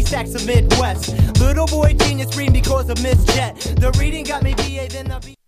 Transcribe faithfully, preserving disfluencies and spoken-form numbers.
stacks of Midwest. Little boy genius green because of Miss Jet. The reading got me B A, then the B